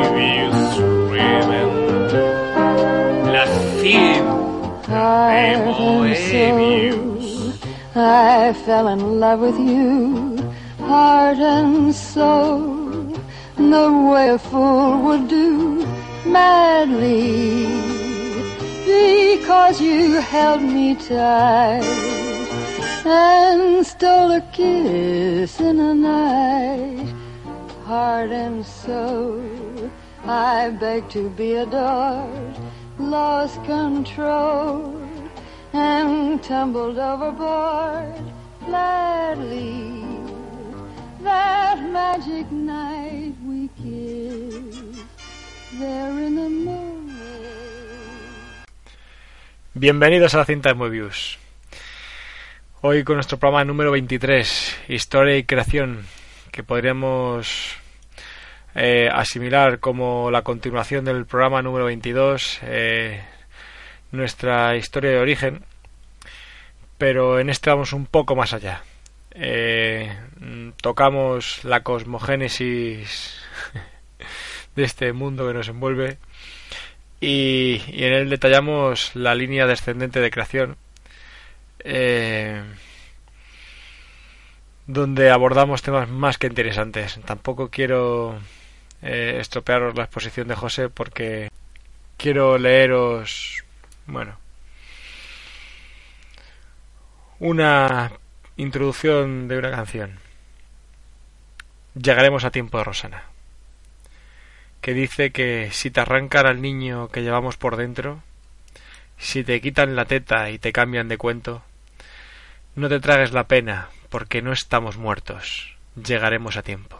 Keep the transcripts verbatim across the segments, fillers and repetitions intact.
Moebius ribbon, la fin de Moebius. I fell in love with you, heart and soul, the way a fool would do, madly, because you held me tight and stole a kiss in the night. Heart and soul, I begged to be adored, lost control and tumbled overboard gladly. That magic night we kissed there in the moonlight. Bienvenidos a la cinta de Moebius. Hoy con nuestro programa número veintitrés, Historia y Creación, que podríamos eh, asimilar como la continuación del programa número veintidós, eh, nuestra historia de origen, pero en este vamos un poco más allá. Eh, tocamos la cosmogénesis de este mundo que nos envuelve y, y en él detallamos la línea descendente de creación, eh, donde abordamos temas más que interesantes. Tampoco quiero eh, estropearos la exposición de José porque quiero leeros, bueno, una introducción de una canción. Llegaremos a tiempo de Rosana, que dice que si te arrancan al niño que llevamos por dentro, si te quitan la teta y te cambian de cuento, no te tragues la pena, porque no estamos muertos, llegaremos a tiempo.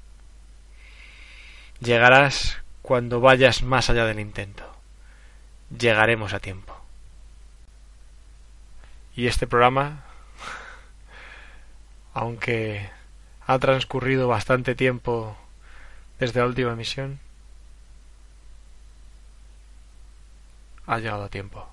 Llegarás cuando vayas más allá del intento. Llegaremos a tiempo. Y este programa, aunque ha transcurrido bastante tiempo desde la última emisión, ha llegado a tiempo.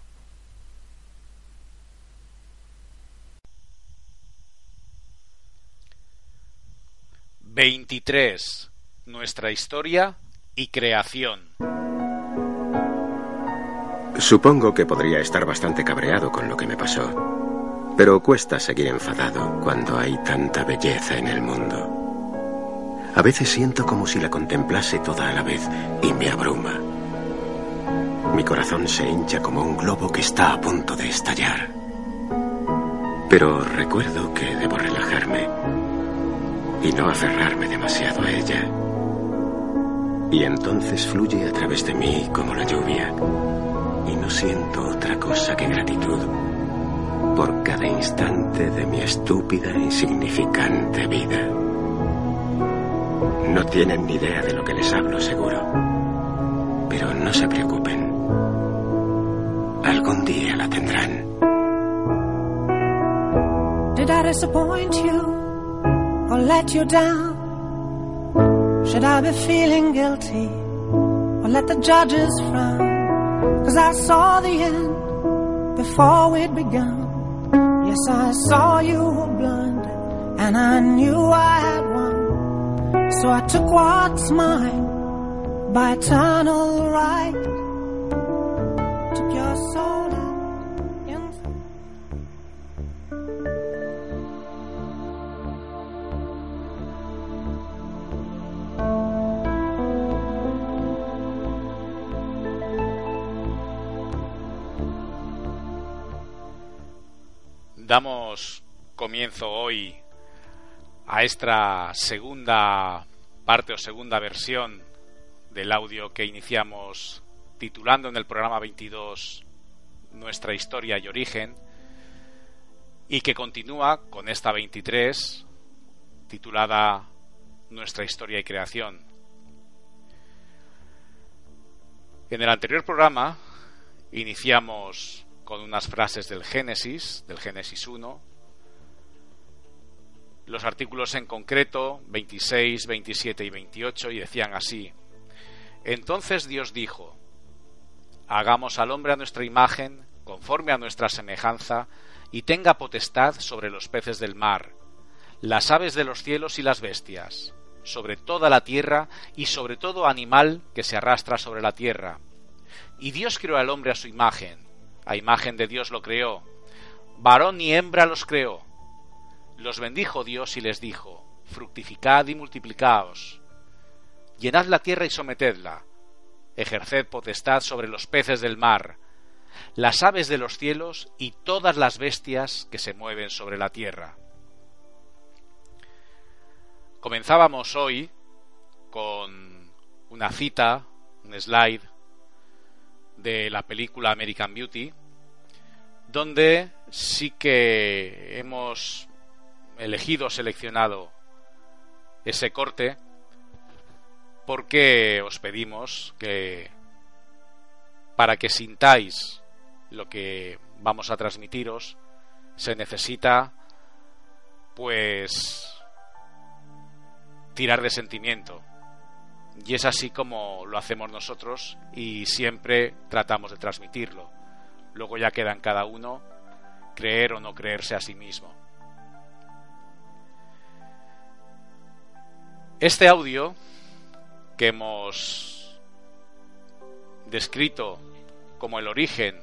veintitrés. Nuestra historia y creación. Supongo que podría estar bastante cabreado con lo que me pasó, pero cuesta seguir enfadado cuando hay tanta belleza en el mundo. A veces siento como si la contemplase toda a la vez y me abruma. Mi corazón se hincha como un globo que está a punto de estallar. Pero recuerdo que debo relajarme y no aferrarme demasiado a ella. Y entonces fluye a través de mí como la lluvia, y no siento otra cosa que gratitud por cada instante de mi estúpida e insignificante vida. No tienen ni idea de lo que les hablo, seguro, pero no se preocupen. Algún día la tendrán. Did I disappoint you? Or let you down? Should I be feeling guilty or let the judges frown? 'Cause I saw the end before we'd begun. Yes, I saw you were blind and I knew I had won. So I took what's mine by eternal right. Took your soul out. Damos comienzo hoy a esta segunda parte o segunda versión del audio que iniciamos titulando en el programa veintidós Nuestra historia y origen, y que continúa con esta veintitrés titulada Nuestra historia y creación. En el anterior programa iniciamos con unas frases del Génesis, del Génesis uno, los artículos en concreto veintiséis, veintisiete y veintiocho, y decían así: Entonces Dios dijo: hagamos al hombre a nuestra imagen, conforme a nuestra semejanza, y tenga potestad sobre los peces del mar, las aves de los cielos y las bestias, sobre toda la tierra y sobre todo animal que se arrastra sobre la tierra. Y Dios creó al hombre a su imagen, a imagen de Dios lo creó, varón y hembra los creó. Los bendijo Dios y les dijo: fructificad y multiplicaos, llenad la tierra y sometedla, ejerced potestad sobre los peces del mar, las aves de los cielos y todas las bestias que se mueven sobre la tierra. Comenzábamos hoy con una cita, un slide de la película American Beauty, donde sí que hemos elegido, seleccionado ese corte, porque os pedimos que, para que sintáis lo que vamos a transmitiros, se necesita pues tirar de sentimiento, y es así como lo hacemos nosotros y siempre tratamos de transmitirlo. Luego ya queda en cada uno creer o no creerse a sí mismo. Este audio que hemos descrito como el origen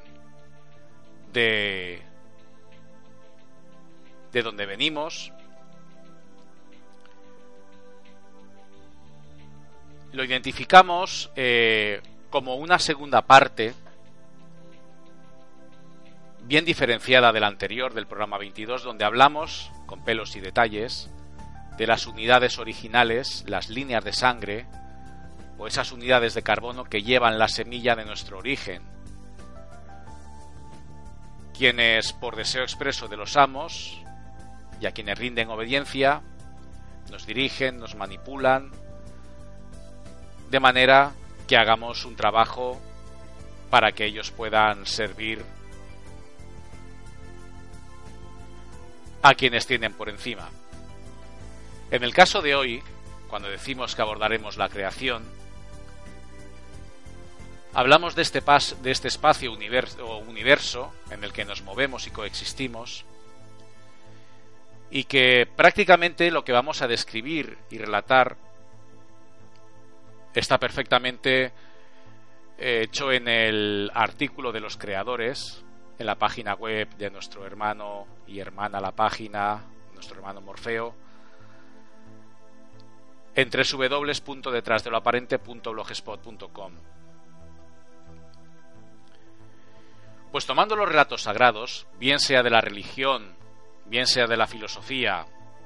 de de donde venimos, lo identificamos eh, como una segunda parte bien diferenciada de la anterior, del programa veintidós, donde hablamos, con pelos y detalles, de las unidades originales, las líneas de sangre, o esas unidades de carbono que llevan la semilla de nuestro origen, quienes, por deseo expreso de los amos, y a quienes rinden obediencia, nos dirigen, nos manipulan, de manera que hagamos un trabajo para que ellos puedan servir a quienes tienen por encima. En el caso de hoy, cuando decimos que abordaremos la creación, hablamos de este, pas, de este espacio universo, o universo en el que nos movemos y coexistimos, y que prácticamente lo que vamos a describir y relatar está perfectamente hecho en el artículo de los creadores, en la página web de nuestro hermano y hermana la página, nuestro hermano Morfeo, en doble u doble u doble u punto detrás de lo aparente punto blogspot punto com. Pues tomando los relatos sagrados, bien sea de la religión, bien sea de la filosofía,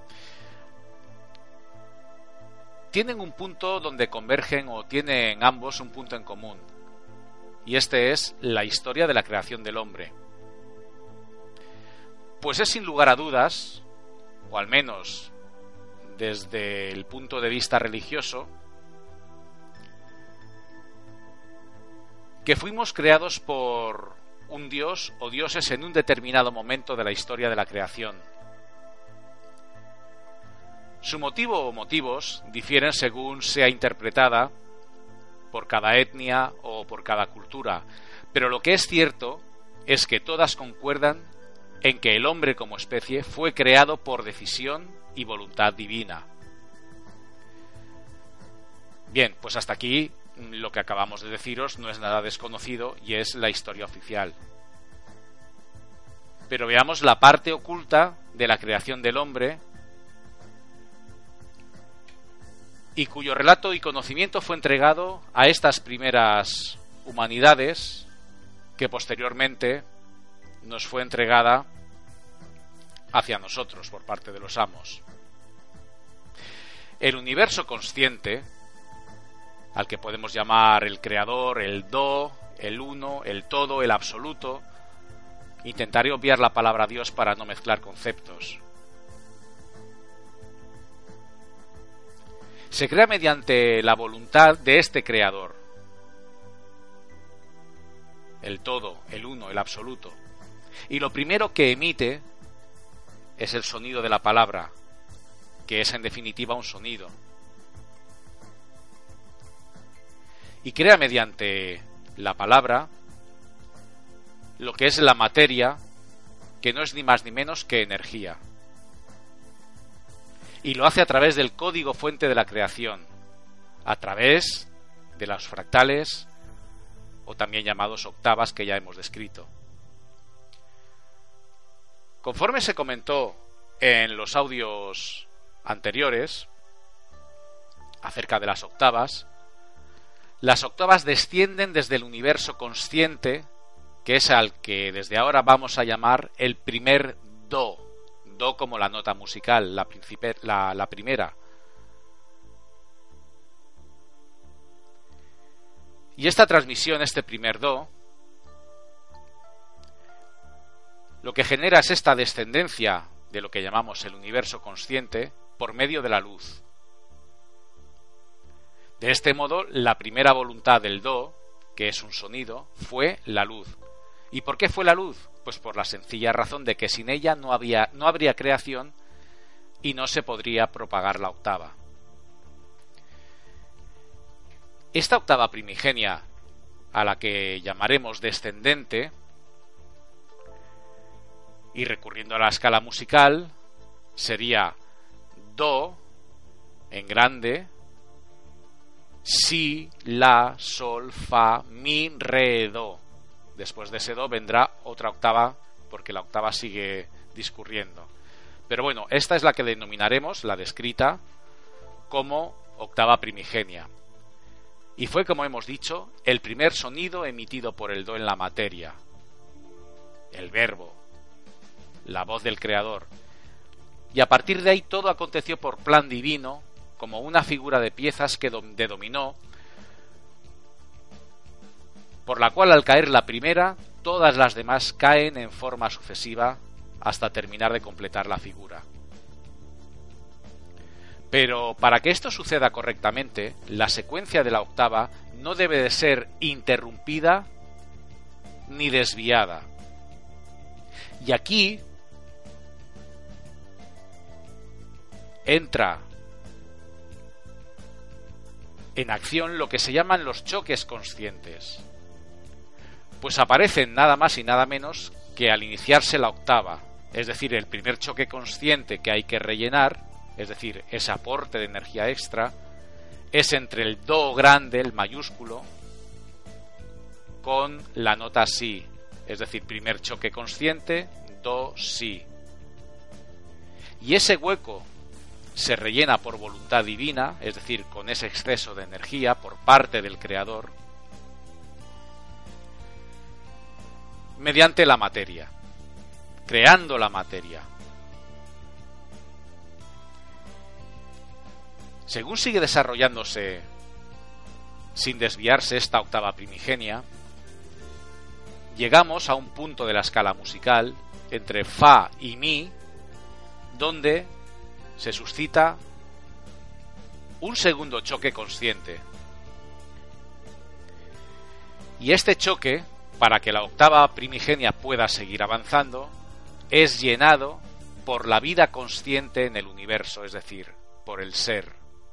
tienen un punto donde convergen, o tienen ambos un punto en común, y este es la historia de la creación del hombre. Pues es sin lugar a dudas, o al menos desde el punto de vista religioso, que fuimos creados por un dios o dioses en un determinado momento de la historia de la creación. Su motivo o motivos difieren según sea interpretada por cada etnia o por cada cultura, pero lo que es cierto es que todas concuerdan en que el hombre como especie fue creado por decisión y voluntad divina. Bien, pues hasta aquí lo que acabamos de deciros no es nada desconocido y es la historia oficial. Pero veamos la parte oculta de la creación del hombre, y cuyo relato y conocimiento fue entregado a estas primeras humanidades, que posteriormente nos fue entregada hacia nosotros por parte de los amos. El universo consciente, al que podemos llamar el creador, el do, el uno, el todo, el absoluto, intentaré obviar la palabra Dios para no mezclar conceptos. Se crea mediante la voluntad de este creador, el todo, el uno, el absoluto, y lo primero que emite es el sonido de la palabra, que es en definitiva un sonido, y crea mediante la palabra lo que es la materia, que no es ni más ni menos que energía. Y lo hace a través del código fuente de la creación, a través de los fractales, o también llamados octavas, que ya hemos descrito. Conforme se comentó en los audios anteriores acerca de las octavas, las octavas descienden desde el universo consciente, que es al que desde ahora vamos a llamar el primer do, do como la nota musical, la, principe, la, la primera. Y esta transmisión, este primer do, lo que genera es esta descendencia de lo que llamamos el universo consciente por medio de la luz. De este modo, la primera voluntad del do, que es un sonido, fue la luz. ¿Y por qué fue la luz? Pues por la sencilla razón de que sin ella no había, no habría creación y no se podría propagar la octava. Esta octava primigenia, a la que llamaremos descendente, y recurriendo a la escala musical, sería do en grande, si, la, sol, fa, mi, re, do. Después de ese do vendrá otra octava, porque la octava sigue discurriendo. Pero bueno, esta es la que denominaremos, la descrita, como octava primigenia. Y fue, como hemos dicho, el primer sonido emitido por el do en la materia. El verbo, la voz del creador. Y a partir de ahí todo aconteció por plan divino, como una figura de piezas que de dominó, por la cual al caer la primera, todas las demás caen en forma sucesiva hasta terminar de completar la figura. Pero para que esto suceda correctamente, la secuencia de la octava no debe de ser interrumpida ni desviada. Y aquí entra en acción lo que se llaman los choques conscientes. Pues aparecen nada más y nada menos que al iniciarse la octava, es decir, el primer choque consciente que hay que rellenar, es decir, ese aporte de energía extra, es entre el do grande, el mayúsculo, con la nota si, es decir, primer choque consciente, do, si. Y ese hueco se rellena por voluntad divina, es decir, con ese exceso de energía por parte del creador, mediante la materia, creando la materia. Según sigue desarrollándose sin desviarse esta octava primigenia, llegamos a un punto de la escala musical entre fa y mi, donde se suscita un segundo choque consciente. Y este choque, para que la octava primigenia pueda seguir avanzando, es llenado por la vida consciente en el universo, es decir, por el ser.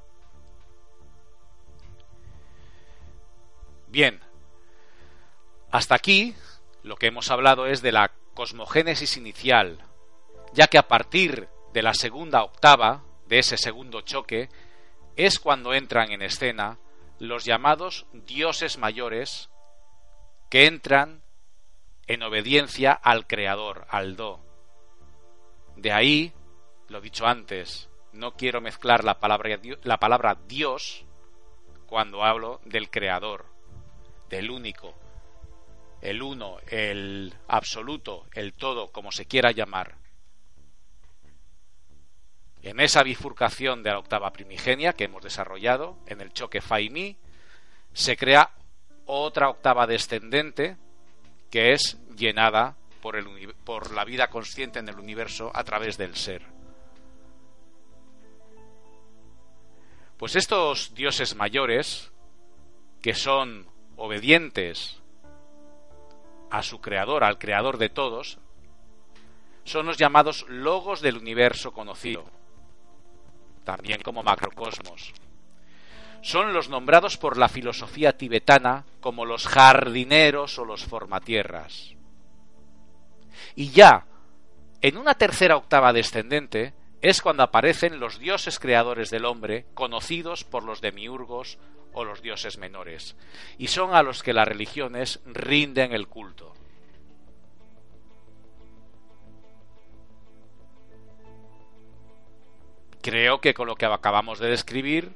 Bien, hasta aquí lo que hemos hablado es de la cosmogénesis inicial, ya que a partir de la segunda octava, de ese segundo choque, es cuando entran en escena los llamados dioses mayores, que entran en obediencia al creador, al do. De ahí, lo dicho antes, no quiero mezclar la palabra, la palabra Dios cuando hablo del creador, del único, el uno, el absoluto, el todo, como se quiera llamar. En esa bifurcación de la octava primigenia que hemos desarrollado, en el choque fa y mi, se crea otra octava descendente que es llenada por, el, por la vida consciente en el universo a través del ser. Pues estos dioses mayores, que son obedientes a su creador, al creador de todos, son los llamados logos del universo conocido, también como macrocosmos. Son los nombrados por la filosofía tibetana como los jardineros o los formatierras. Y ya, en una tercera octava descendente, es cuando aparecen los dioses creadores del hombre, conocidos por los demiurgos o los dioses menores, y son a los que las religiones rinden el culto. Creo que con lo que acabamos de describir,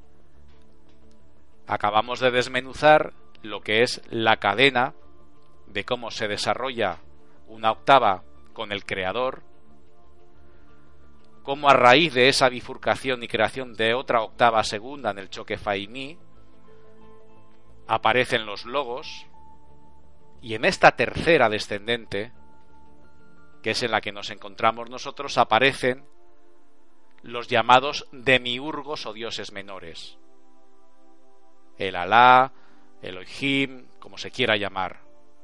acabamos de desmenuzar lo que es la cadena de cómo se desarrolla una octava con el creador, cómo a raíz de esa bifurcación y creación de otra octava segunda en el choque fa y mi aparecen los logos, y en esta tercera descendente, que es en la que nos encontramos nosotros, aparecen los llamados demiurgos o dioses menores, el Alá, el Elohim, como se quiera llamar.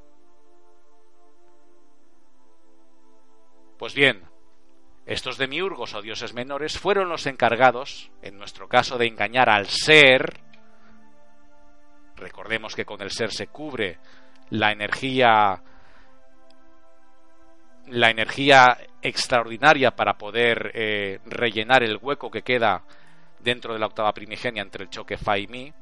Pues bien, estos demiurgos o dioses menores fueron los encargados, en nuestro caso, de engañar al ser. Recordemos que con el ser se cubre la energía, la energía extraordinaria para poder eh, rellenar el hueco que queda dentro de la octava primigenia entre el choque fa y mi.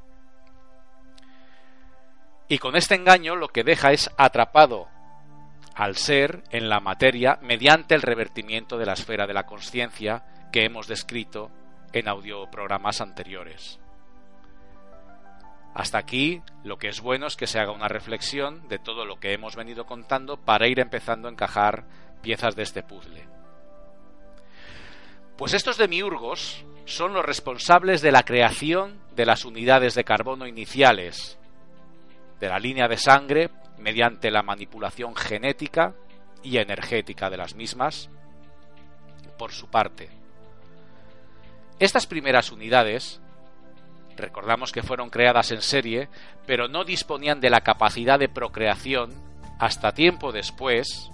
Y con este engaño lo que deja es atrapado al ser en la materia mediante el revertimiento de la esfera de la consciencia que hemos descrito en audioprogramas anteriores. Hasta aquí lo que es bueno es que se haga una reflexión de todo lo que hemos venido contando para ir empezando a encajar piezas de este puzzle. Pues estos demiurgos son los responsables de la creación de las unidades de carbono iniciales de la línea de sangre mediante la manipulación genética y energética de las mismas por su parte. Estas primeras unidades, recordamos que fueron creadas en serie, pero no disponían de la capacidad de procreación hasta tiempo después,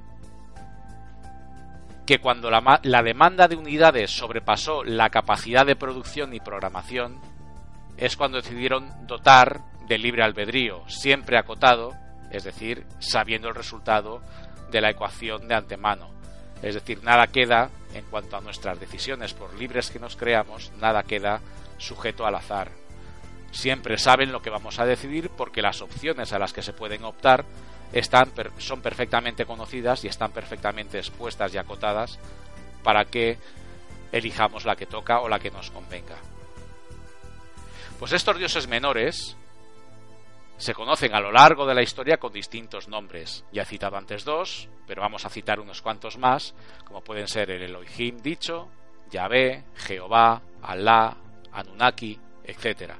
que cuando la, la demanda de unidades sobrepasó la capacidad de producción y programación, es cuando decidieron dotar de libre albedrío, siempre acotado, es decir, sabiendo el resultado de la ecuación de antemano. Es decir, nada queda, en cuanto a nuestras decisiones, por libres que nos creamos, nada queda sujeto al azar. Siempre saben lo que vamos a decidir porque las opciones a las que se pueden optar están, son perfectamente conocidas y están perfectamente expuestas y acotadas para que elijamos la que toca o la que nos convenga. Pues estos dioses menores se conocen a lo largo de la historia con distintos nombres. Ya he citado antes dos, pero vamos a citar unos cuantos más, como pueden ser el Elohim dicho, Yahvé, Jehová, Alá, Anunnaki, etcétera.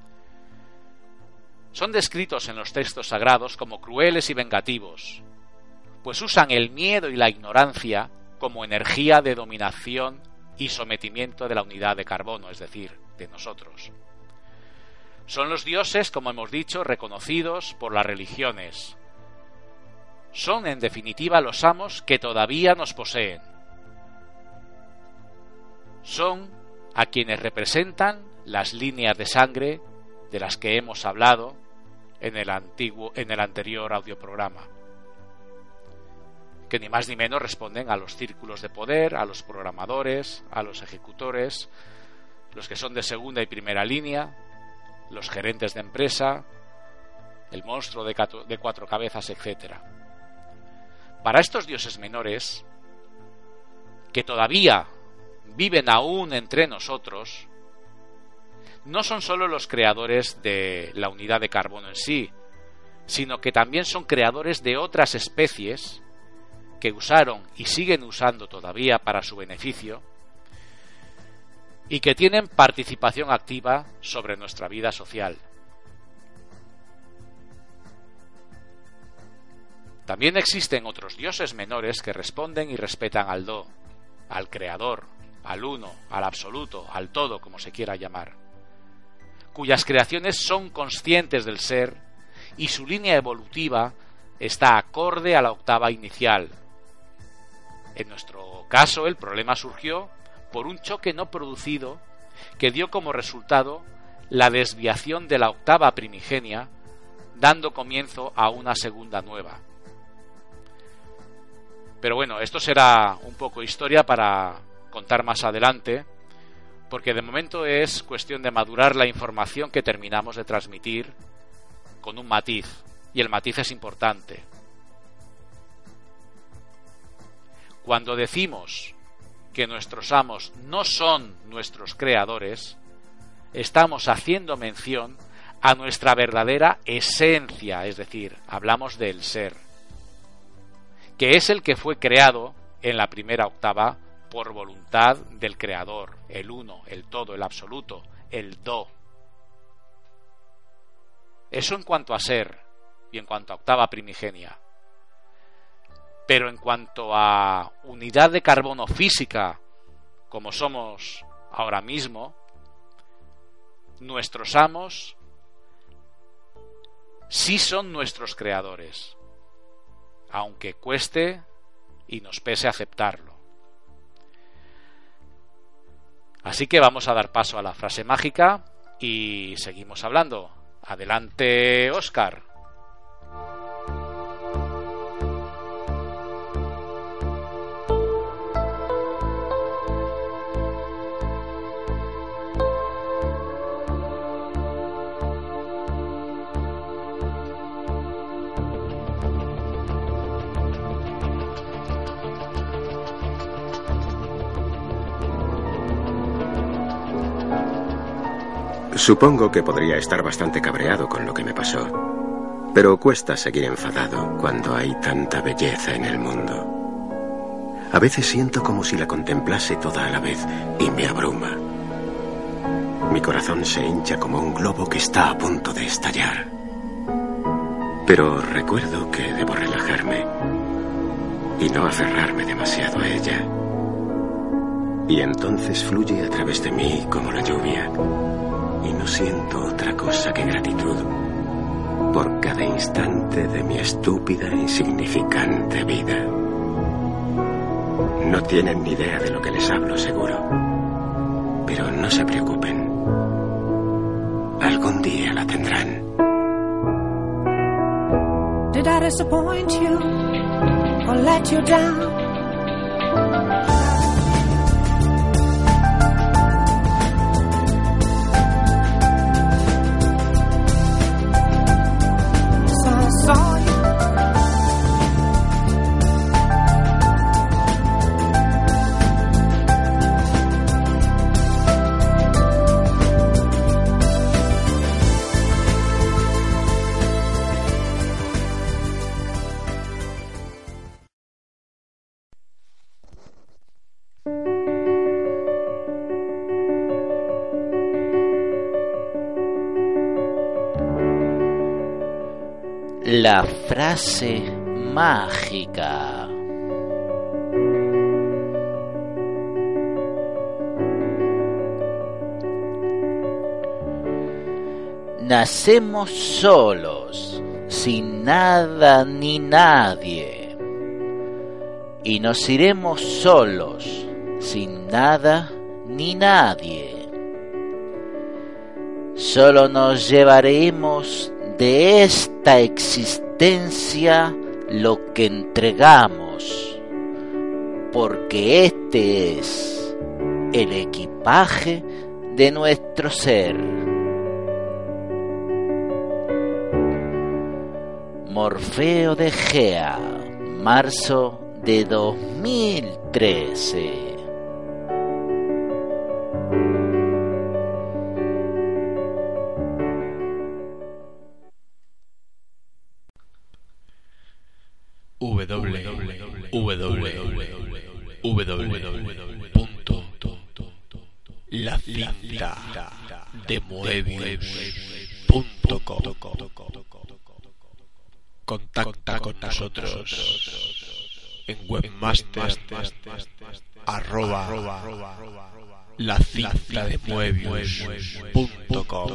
Son descritos en los textos sagrados como crueles y vengativos, pues usan el miedo y la ignorancia como energía de dominación y sometimiento de la unidad de carbono, es decir, de nosotros. Son los dioses, como hemos dicho, reconocidos por las religiones. Son, en definitiva, los amos que todavía nos poseen. Son a quienes representan las líneas de sangre de las que hemos hablado en el antiguo, en el anterior audioprograma, que ni más ni menos responden a los círculos de poder, a los programadores, a los ejecutores, los que son de segunda y primera línea, los gerentes de empresa, el monstruo de, cato, de cuatro cabezas, etcétera. Para estos dioses menores, que todavía viven aún entre nosotros, no son solo los creadores de la unidad de carbono en sí, sino que también son creadores de otras especies que usaron y siguen usando todavía para su beneficio, y que tienen participación activa sobre nuestra vida social. También existen otros dioses menores que responden y respetan al Do, al Creador, al Uno, al Absoluto, al Todo, como se quiera llamar, cuyas creaciones son conscientes del ser y su línea evolutiva está acorde a la octava inicial. En nuestro caso, el problema surgió por un choque no producido que dio como resultado la desviación de la octava primigenia, dando comienzo a una segunda nueva. Pero bueno, esto será un poco historia para contar más adelante, porque de momento es cuestión de madurar la información que terminamos de transmitir con un matiz, y el matiz es importante. Cuando decimos que nuestros amos no son nuestros creadores, estamos haciendo mención a nuestra verdadera esencia, es decir, hablamos del ser, que es el que fue creado en la primera octava por voluntad del Creador, el uno, el todo, el absoluto, el do. Eso en cuanto a ser y en cuanto a octava primigenia. Pero en cuanto a unidad de carbono física, como somos ahora mismo, nuestros amos sí son nuestros creadores, aunque cueste y nos pese aceptarlo. Así que vamos a dar paso a la frase mágica y seguimos hablando. Adelante, Óscar. Supongo que podría estar bastante cabreado con lo que me pasó, pero cuesta seguir enfadado cuando hay tanta belleza en el mundo. A veces siento como si la contemplase toda a la vez y me abruma. Mi corazón se hincha como un globo que está a punto de estallar. Pero recuerdo que debo relajarme y no aferrarme demasiado a ella. Y entonces fluye a través de mí como la lluvia. Y no siento otra cosa que gratitud por cada instante de mi estúpida e insignificante vida. No tienen ni idea de lo que les hablo, seguro. Pero no se preocupen. Algún día la tendrán. Did I disappoint you or let you down? La frase mágica. Nacemos solos, sin nada ni nadie, y nos iremos solos, sin nada ni nadie. Solo nos llevaremos de esta existencia lo que entregamos, porque este es el equipaje de nuestro ser. Morfeo de Gea, marzo de dos mil trece. La cinta de Moebius punto com. Contacta con nosotros en webmaster arroba la cinta de Moebius punto com.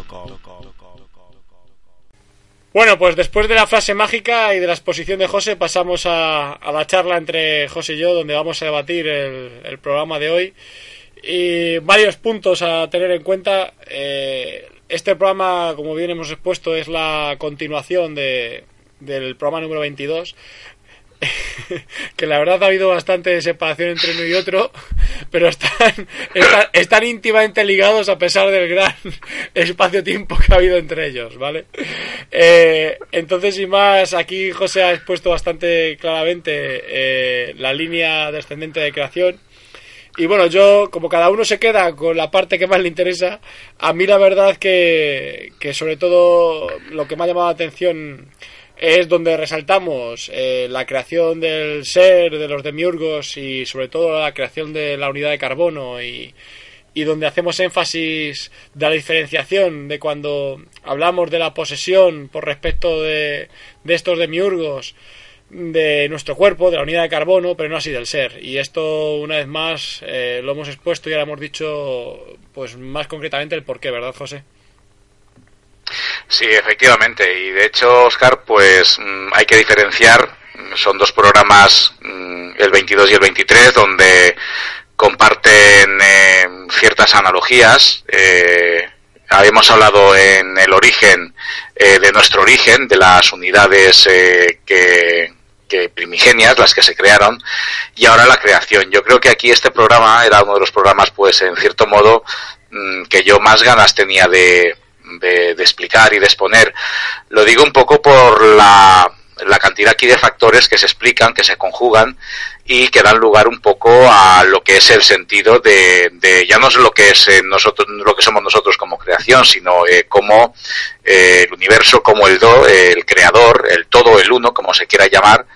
Bueno, pues después de la frase mágica y de la exposición de José, pasamos a, a la charla entre José y yo, donde vamos a debatir el, el programa de hoy. Y varios puntos a tener en cuenta. Eh, este programa, como bien hemos expuesto, es la continuación de, del programa número veintidós. que la verdad ha habido bastante separación entre uno y otro, pero están, están, están íntimamente ligados a pesar del gran espacio-tiempo que ha habido entre ellos, ¿vale? Eh, entonces, sin más, aquí José ha expuesto bastante claramente eh, la línea descendente de creación. Y bueno, yo, como cada uno se queda con la parte que más le interesa, a mí la verdad que, que sobre todo lo que me ha llamado la atención es donde resaltamos eh, la creación del ser, de los demiurgos y sobre todo la creación de la unidad de carbono y, y donde hacemos énfasis de la diferenciación de cuando hablamos de la posesión por respecto de, de estos demiurgos de nuestro cuerpo, de la unidad de carbono, pero no así del ser. Y esto, una vez más, eh, lo hemos expuesto y ahora hemos dicho pues más concretamente el porqué, ¿verdad, José? Sí, efectivamente, y de hecho, Óscar, pues mmm, hay que diferenciar, son dos programas, mmm, el veintidós y el veintitrés, donde comparten eh, ciertas analogías. Eh, habíamos hablado en el origen, eh, de nuestro origen, de las unidades eh, que, que primigenias, las que se crearon, y ahora la creación. Yo creo que aquí este programa era uno de los programas, pues en cierto modo, mmm, que yo más ganas tenía de De, de explicar y de exponer. Lo digo un poco por la, la cantidad aquí de factores que se explican, que se conjugan y que dan lugar un poco a lo que es el sentido de, de ya no es lo que es eh, nosotros, lo que somos nosotros como creación, sino eh, como eh, el universo, como el do, eh, el creador, el todo, el uno, como se quiera llamar,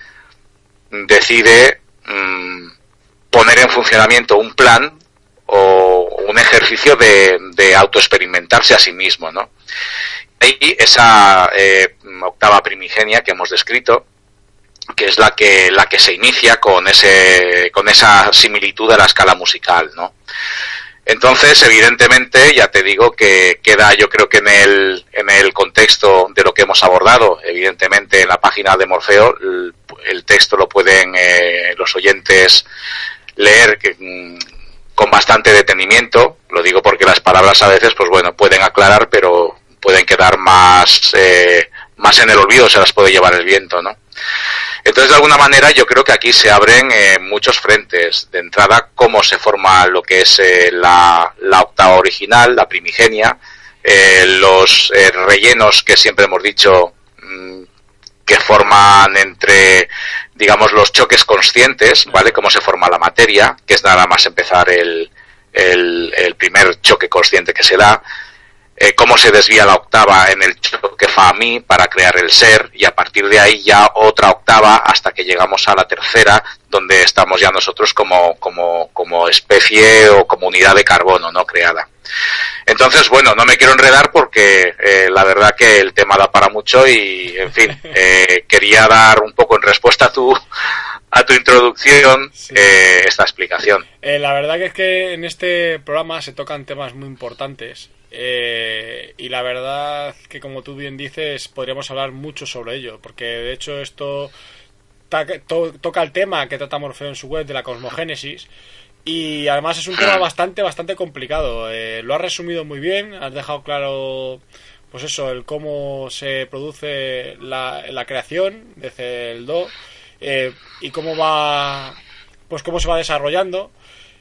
decide mmm, poner en funcionamiento un plan o un ejercicio de, de autoexperimentarse a sí mismo, ¿no? Y esa eh, octava primigenia que hemos descrito, que es la que la que se inicia con ese con esa similitud a la escala musical, ¿no? Entonces, evidentemente, ya te digo que queda, yo creo que en el en el contexto de lo que hemos abordado, evidentemente en la página de Morfeo, el, el texto lo pueden eh, los oyentes leer que con bastante detenimiento. Lo digo porque las palabras a veces, pues bueno, pueden aclarar, pero pueden quedar más eh, más en el olvido, se las puede llevar el viento, ¿no? Entonces, de alguna manera, yo creo que aquí se abren eh, muchos frentes. De entrada, cómo se forma lo que es eh, la, la octava original, la primigenia, eh, los eh, rellenos que siempre hemos dicho mmm, que forman entre, digamos, los choques conscientes, ¿vale? Cómo se forma la materia, que es nada más empezar el, el, el primer choque consciente que se da, eh, cómo se desvía la octava en el choque Fa-Mi para crear el ser, y a partir de ahí ya otra octava hasta que llegamos a la tercera, donde estamos ya nosotros como, como, como especie o como unidad de carbono, ¿no? Creada. Entonces, bueno, no me quiero enredar porque eh, la verdad que el tema da para mucho y, en fin, eh, quería dar un poco en respuesta a tu, a tu introducción, sí. eh, esta explicación. Eh, la verdad que es que en este programa se tocan temas muy importantes eh, y la verdad que, como tú bien dices, podríamos hablar mucho sobre ello, porque de hecho esto ta- to- toca el tema que trata Morfeo en su web de la cosmogénesis. Y además es un tema bastante, bastante complicado. Eh, lo has resumido muy bien, has dejado claro, pues eso, el cómo se produce la, la creación desde el Do eh, y cómo va, pues cómo se va desarrollando.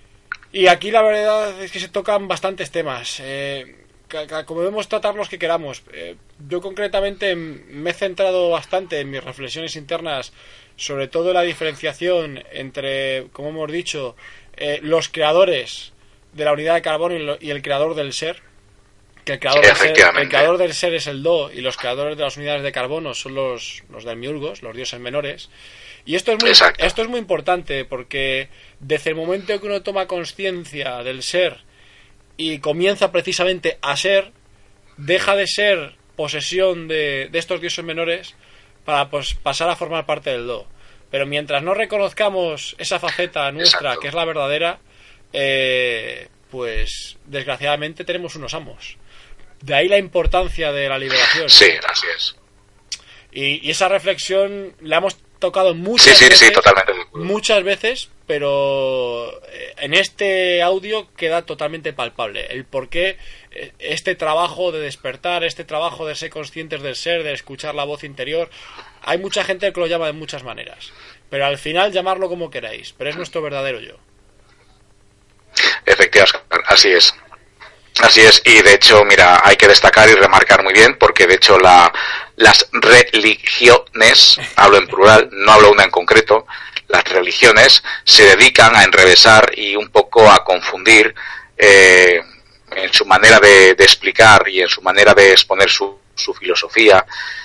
Y aquí la verdad es que se tocan bastantes temas. Eh, como debemos tratar los que queramos. Eh, yo concretamente me he centrado bastante en mis reflexiones internas, sobre todo la diferenciación entre, como hemos dicho, Eh, los creadores de la unidad de carbono y, lo, y el creador del ser, que el creador, sí, del ser, el creador del ser es el Do y los creadores de las unidades de carbono son los, los demiurgos, los dioses menores. Y esto es muy esto es muy importante porque desde el momento en que uno toma conciencia del ser y comienza precisamente a ser, deja de ser posesión de, de estos dioses menores para pues, pasar a formar parte del Do. Pero mientras no reconozcamos esa faceta nuestra, exacto, que es la verdadera, eh, pues desgraciadamente tenemos unos amos. De ahí la importancia de la liberación. Sí, así es. Y, y esa reflexión la hemos tocado muchas sí, sí, veces, sí, totalmente. muchas veces, pero en este audio queda totalmente palpable el por qué este trabajo de despertar, este trabajo de ser conscientes del ser, de escuchar la voz interior. Hay mucha gente que lo llama de muchas maneras, pero al final llamarlo como queráis, pero es nuestro verdadero yo. Efectivamente, así es. Así es, y de hecho, mira, hay que destacar y remarcar muy bien, porque de hecho la, las religiones, hablo en plural, no hablo una en concreto, las religiones se dedican a enrevesar y un poco a confundir eh, en su manera de, de explicar y en su manera de exponer su, su filosofía,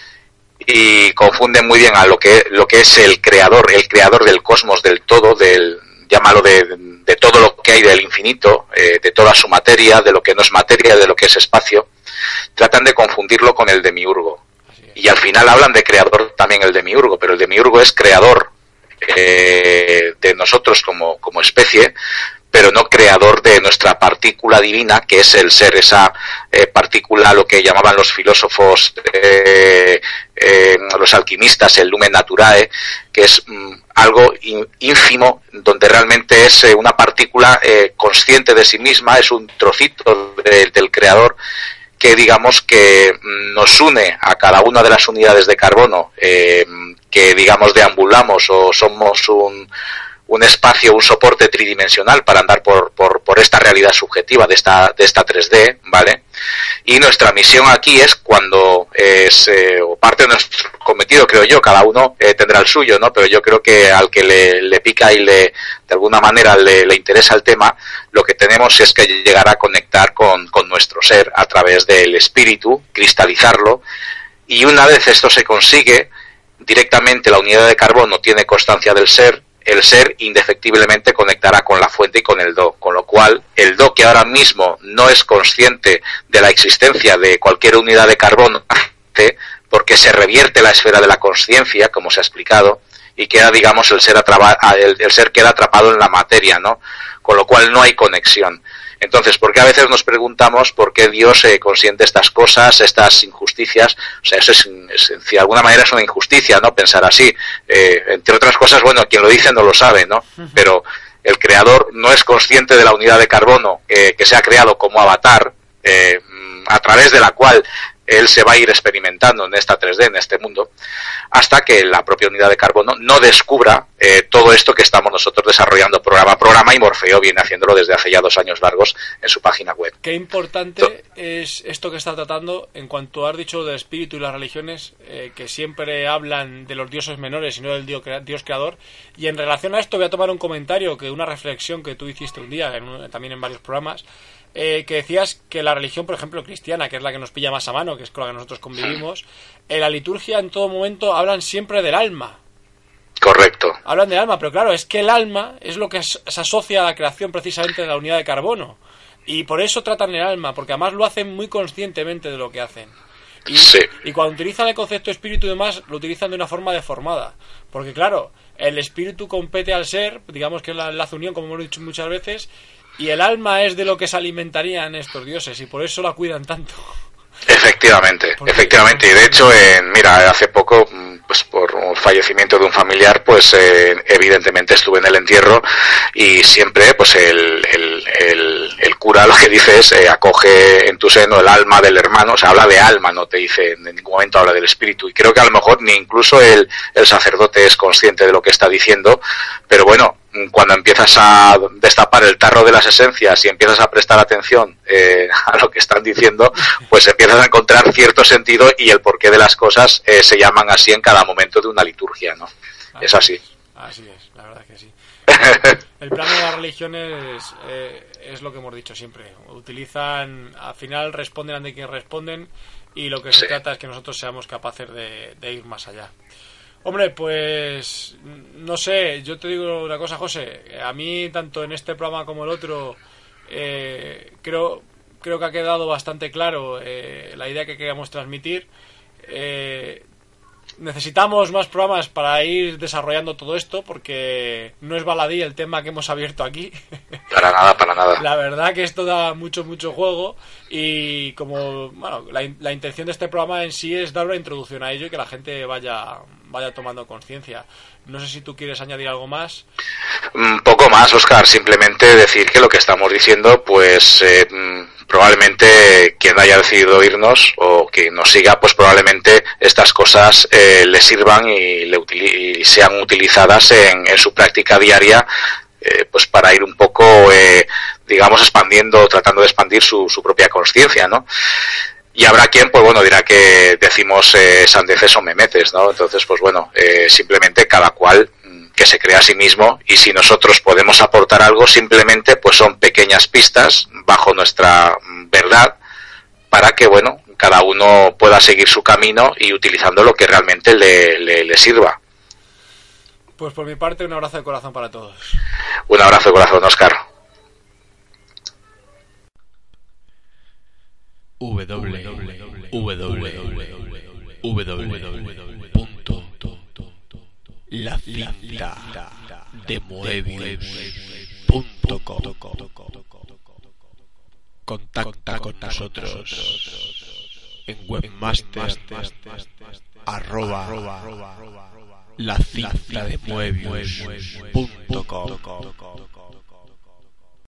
y confunden muy bien a lo que, lo que es el creador, el creador del cosmos, del todo, del, llámalo de, de todo lo que hay del infinito, eh, de toda su materia, de lo que no es materia, de lo que es espacio. Tratan de confundirlo con el demiurgo. Y al final hablan de creador también el demiurgo, pero el demiurgo es creador eh, de nosotros como, como especie, pero no creador de nuestra partícula divina, que es el ser, esa eh, partícula, lo que llamaban los filósofos, eh, eh, los alquimistas, el lumen naturae, que es mm, algo in, ínfimo, donde realmente es eh, una partícula eh, consciente de sí misma, es un trocito de, del creador, que digamos que nos une a cada una de las unidades de carbono, eh, que digamos deambulamos o somos un un espacio, un soporte tridimensional para andar por, por, por esta realidad subjetiva de esta, de esta tres D, ¿vale? Y nuestra misión aquí es cuando es, eh, o parte de nuestro cometido, creo yo, cada uno eh, tendrá el suyo, ¿no? Pero yo creo que al que le, le pica y le, de alguna manera le, le interesa el tema, lo que tenemos es que llegar a conectar con, con nuestro ser a través del espíritu, cristalizarlo, y una vez esto se consigue, directamente la unidad de carbono tiene constancia del ser, el ser indefectiblemente conectará con la fuente y con el do, con lo cual el do, que ahora mismo no es consciente de la existencia de cualquier unidad de carbono, porque se revierte la esfera de la consciencia, como se ha explicado, y queda, digamos, el ser atrapa, el, el ser queda atrapado en la materia, ¿no? Con lo cual no hay conexión. Entonces, ¿por qué a veces nos preguntamos por qué Dios eh, consiente estas cosas, estas injusticias? O sea, eso es, es, de alguna manera es una injusticia, ¿no? Pensar así. Eh, entre otras cosas, bueno, quien lo dice no lo sabe, ¿no? Pero el creador no es consciente de la unidad de carbono eh, que se ha creado como avatar, eh, a través de la cual él se va a ir experimentando en esta tres D, en este mundo, hasta que la propia unidad de carbono no descubra eh, todo esto que estamos nosotros desarrollando programa a programa, y Morfeo viene haciéndolo desde hace ya dos años largos en su página web. Qué importante so, es esto que está tratando en cuanto has dicho del espíritu y las religiones, eh, que siempre hablan de los dioses menores y no del dios, dios creador. Y en relación a esto voy a tomar un comentario, que una reflexión que tú hiciste un día, en un, también en varios programas, Eh, que decías que la religión, por ejemplo, cristiana, que es la que nos pilla más a mano, que es con la que nosotros convivimos, en la liturgia en todo momento hablan siempre del alma. Correcto. Hablan del alma, pero claro, es que el alma es lo que es, se asocia a la creación precisamente de la unidad de carbono. Y por eso tratan el alma, porque además lo hacen muy conscientemente de lo que hacen. Y, sí. y cuando utilizan el concepto de espíritu y demás, lo utilizan de una forma deformada. Porque claro, el espíritu compete al ser, digamos que es la enlace unión, como hemos dicho muchas veces, y el alma es de lo que se alimentarían estos dioses, y por eso la cuidan tanto. Efectivamente, Porque, efectivamente, y de hecho, en, mira, hace poco, pues por un fallecimiento de un familiar, pues eh, evidentemente estuve en el entierro, y siempre, pues el, el, el, el cura lo que dice es, eh, acoge en tu seno el alma del hermano, o sea, habla de alma, no te dice, en ningún momento habla del espíritu, y creo que a lo mejor ni incluso el, el sacerdote es consciente de lo que está diciendo, pero bueno, cuando empiezas a destapar el tarro de las esencias y empiezas a prestar atención eh, a lo que están diciendo, pues empiezas a encontrar cierto sentido y el porqué de las cosas eh, se llaman así en cada momento de una liturgia, ¿no? Así es así. Así es, la verdad que sí. El plano de las religiones eh, es lo que hemos dicho siempre. Utilizan, al final responden ante quien responden, y lo que se sí. trata es que nosotros seamos capaces de, de ir más allá. Hombre, pues no sé, yo te digo una cosa, José, a mí tanto en este programa como el otro eh, creo creo que ha quedado bastante claro eh, la idea que queríamos transmitir. Eh, necesitamos más programas para ir desarrollando todo esto, porque no es baladí el tema que hemos abierto aquí. Para nada, para nada. La verdad que esto da mucho, mucho juego, y como, bueno, la, la intención de este programa en sí es dar una introducción a ello y que la gente vaya vaya tomando conciencia. No sé si tú quieres añadir algo más. Un poco más, Óscar, simplemente decir que lo que estamos diciendo, pues eh, probablemente quien haya decidido oírnos o quien nos siga, pues probablemente estas cosas eh, le sirvan y, le util- y sean utilizadas en, en su práctica diaria, eh, pues para ir un poco, eh, digamos, expandiendo, tratando de expandir su, su propia consciencia, ¿no? Y habrá quien, pues bueno, dirá que decimos eh, sandeces o memetes, ¿no? Entonces, pues bueno, eh, simplemente cada cual que se crea a sí mismo, y si nosotros podemos aportar algo, simplemente pues son pequeñas pistas bajo nuestra verdad para que, bueno, cada uno pueda seguir su camino y utilizando lo que realmente le, le, le sirva. Pues por mi parte, un abrazo de corazón para todos. Un abrazo de corazón, Óscar. w w w punto la cinta de Moebius punto com. Contacta con nosotros en webmaster arroba la cinta de Moebius punto com.